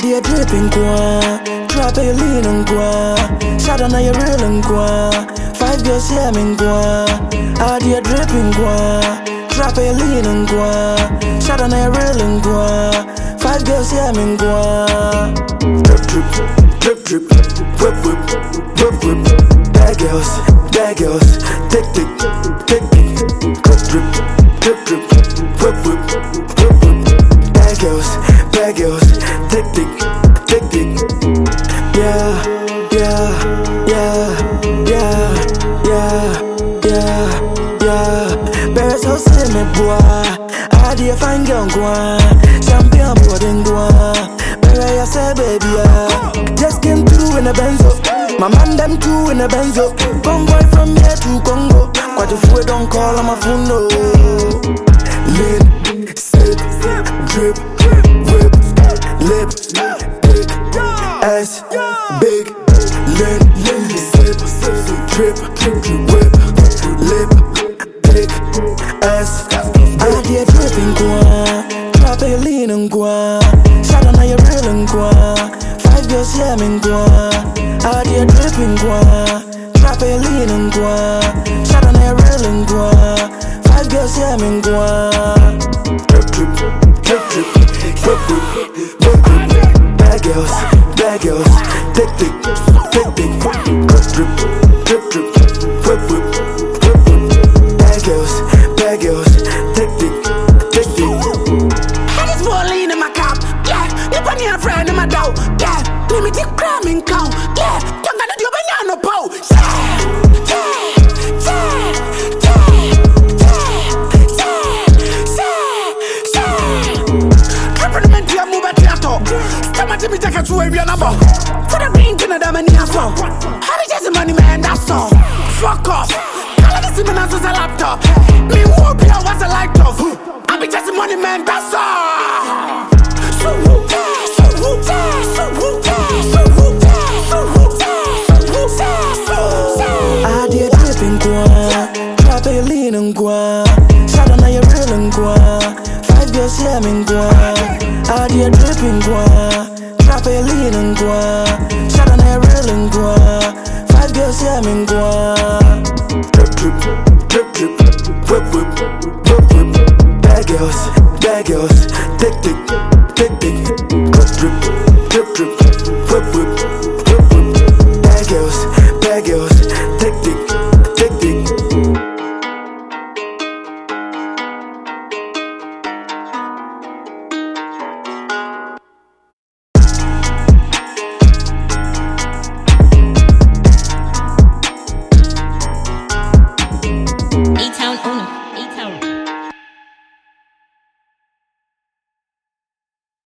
dear dripping qua, drop a lean and qua, shot on a real and qua, 5 girls yamming qua, dear dripping qua, drop a lean and qua, shot on a real and qua, 5 girls yamming qua. Drip drip, drip drip, whip whip, whip whip, bad girls, tick tick, tick tick, drip drip, drip drip, whip whip, whip whip, bad girls, tick tick, tick tick, yeah, yeah, yeah, yeah, yeah, yeah, yeah. Bears so slim me boy, I dear fine girl boy, champion boy then boy. I say baby, just came through in a benzo. My man them too in a benzo. Convoy from here to Congo. Quite a few don't call on my phone no. Lean, sip, drip, whip, lip, big, ass, big. Lean, sip, drip, whip, lip, big, ass. I get dripping qua, drop a lean and qua. Shot on a real and qua, 5 girls yamming qua, dear dripping qua, drop a lean and qua, shot on a real and qua, 5 girls yamming qua. Drip drip, drip drip, whip whip, whip whip, bad girls, tick tick, tick tick, drip drip, drip drip, whip whip, whip whip, bad girls, tick tick, tick tick. I just want lean in my cup. Nipa ni a friend in my dough, yeah. Let me take crime and count, yeah. Young gonna do banana po, Tripping the move at theater. Stammer me take a two every number. For the ring to the damn song. How did you money man that song? Fuck off. Call it the as a laptop. Me whoop here was a light off. I be just money man that song. I dear dripping qua, drop a lean and qua, shot on a real and qua, 5 girls yamming qua, I dear dripping qua, drop a lean and qua, shot on a real and qua, 5 girls yamming qua. Drip drip, drip drip, whip whip, whip whip, bad girls, tick tick, tick tick, drip drip.